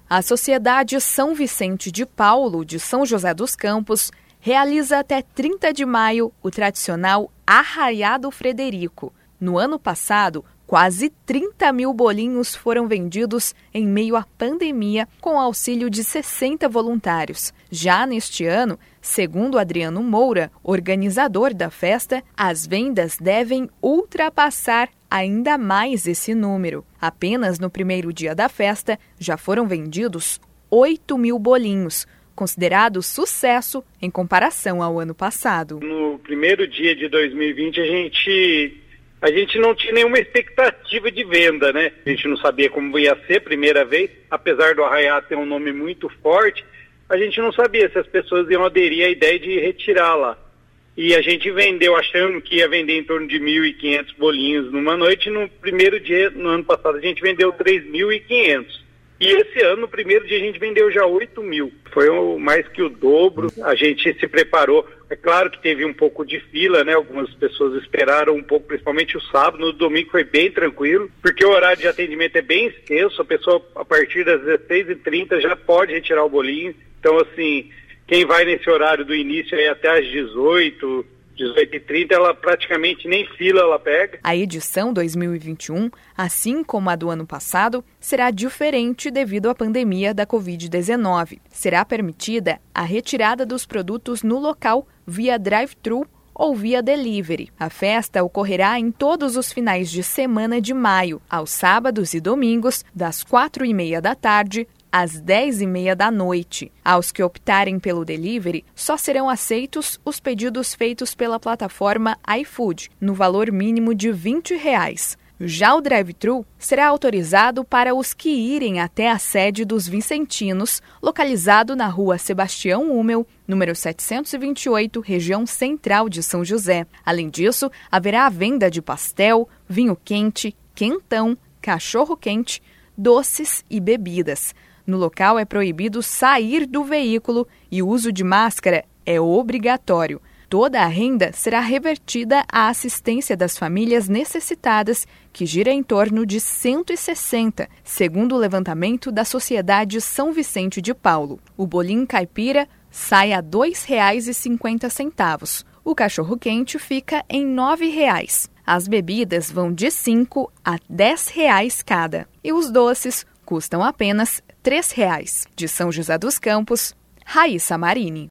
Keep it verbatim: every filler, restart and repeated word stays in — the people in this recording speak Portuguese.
A Sociedade São Vicente de Paulo, de São José dos Campos, realiza até trinta de maio o tradicional Arraiado Frederico. No ano passado, quase trinta mil bolinhos foram vendidos em meio à pandemia com auxílio de sessenta voluntários. Já neste ano, segundo Adriano Moura, organizador da festa, as vendas devem ultrapassar ainda mais esse número. Apenas no primeiro dia da festa, já foram vendidos oito mil bolinhos, considerado sucesso em comparação ao ano passado. No primeiro dia de dois mil e vinte, a gente... A gente não tinha nenhuma expectativa de venda, né? A gente não sabia como ia ser a primeira vez, apesar do Arraiado ter um nome muito forte, a gente não sabia se as pessoas iam aderir à ideia de retirá-la. E a gente vendeu achando que ia vender em torno de mil e quinhentos bolinhos numa noite. No primeiro dia, no ano passado, a gente vendeu três mil e quinhentos. E esse ano, no primeiro dia, a gente vendeu já oito mil. Foi mais que o dobro. A gente se preparou. É claro que teve um pouco de fila, né? Algumas pessoas esperaram um pouco, principalmente o sábado. No domingo foi bem tranquilo, porque o horário de atendimento é bem extenso. A pessoa, a partir das dezesseis e trinta, já pode retirar o bolinho. Então, assim, quem vai nesse horário do início aí até às dezoito, dezoito e trinta, ela praticamente nem fila ela pega. A edição dois mil e vinte e um, assim como a do ano passado, será diferente devido à pandemia da covid dezenove. Será permitida a retirada dos produtos no local via drive-thru ou via delivery. A festa ocorrerá em todos os finais de semana de maio, aos sábados e domingos, das quatro e meia da tarde às dez e meia da noite. Aos que optarem pelo delivery, só serão aceitos os pedidos feitos pela plataforma iFood, no valor mínimo de vinte reais. Já o drive-thru será autorizado para os que irem até a sede dos Vicentinos, localizado na rua Sebastião Húmel, número setecentos e vinte e oito, região central de São José. Além disso, haverá a venda de pastel, vinho quente, quentão, cachorro-quente, doces e bebidas. No local é proibido sair do veículo e o uso de máscara é obrigatório. Toda a renda será revertida à assistência das famílias necessitadas, que gira em torno de cento e sessenta, segundo o levantamento da Sociedade São Vicente de Paulo. O bolinho caipira sai a dois reais e cinquenta centavos. O cachorro-quente fica em nove reais. As bebidas vão de cinco a dez reais cada. E os doces custam apenas três reais. De São José dos Campos, Raíssa Marini.